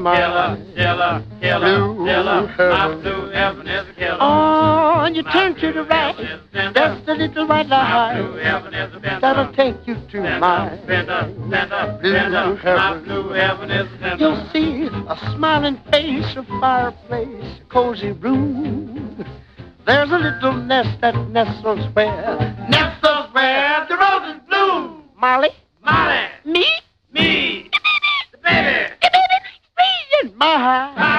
my Killer, blue my heaven. blue heaven is a killer. Oh, you turn to the right, just a little white My blue light heaven is a bender. that'll take you to my My heaven. blue heaven is a bender. You'll see a smiling face, a fireplace, a cozy room. There's a little nest that nestles where The roses bloom. Molly, Molly, me, me, the baby. in my